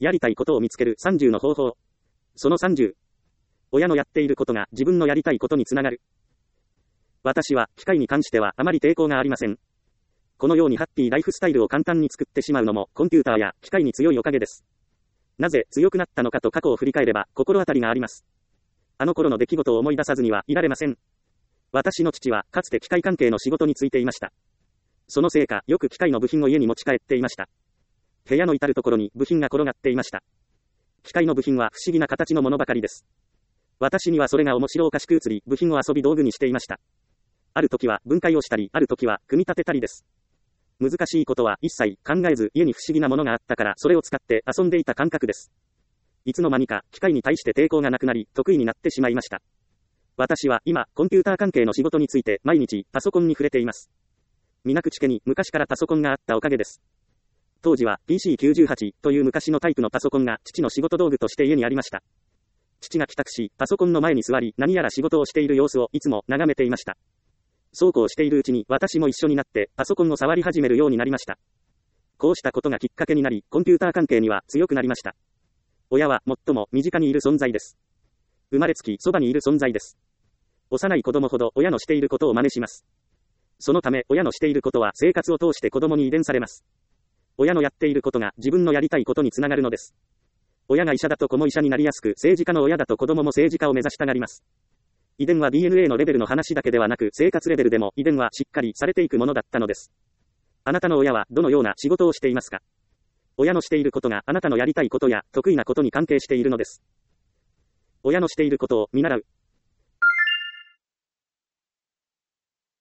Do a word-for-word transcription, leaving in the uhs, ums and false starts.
やりたいことを見つけるさんじゅうの方法。そのさんじゅう。親のやっていることが自分のやりたいことにつながる。私は機械に関してはあまり抵抗がありません。このようにハッピーライフスタイルを簡単に作ってしまうのもコンピューターや機械に強いおかげです。なぜ強くなったのかと過去を振り返れば心当たりがあります。あの頃の出来事を思い出さずにはいられません。私の父はかつて機械関係の仕事に就いていました。そのせいかよく機械の部品を家に持ち帰っていました。部屋の至るところに部品が転がっていました。機械の部品は不思議な形のものばかりです。私にはそれが面白おかしく映り、部品を遊び道具にしていました。ある時は分解をしたり、ある時は組み立てたりです。難しいことは一切考えず、家に不思議なものがあったからそれを使って遊んでいた感覚です。いつの間にか機械に対して抵抗がなくなり、得意になってしまいました。私は今、コンピューター関係の仕事について毎日パソコンに触れています。水口家に昔からパソコンがあったおかげです。当時は ピーシーきゅうじゅうはち という昔のタイプのパソコンが父の仕事道具として家にありました。父が帰宅し、パソコンの前に座り、何やら仕事をしている様子をいつも眺めていました。そうこうしているうちに私も一緒になってパソコンを触り始めるようになりました。こうしたことがきっかけになり、コンピューター関係には強くなりました。親は最も身近にいる存在です。生まれつきそばにいる存在です。幼い子供ほど親のしていることを真似します。そのため親のしていることは生活を通して子供に遺伝されます。親のやっていることが自分のやりたいことにつながるのです。親が医者だと子も医者になりやすく、政治家の親だと子供も政治家を目指したがります。遺伝は ディーエヌエー のレベルの話だけではなく、生活レベルでも遺伝はしっかりされていくものだったのです。あなたの親はどのような仕事をしていますか？親のしていることがあなたのやりたいことや得意なことに関係しているのです。親のしていることを見習う。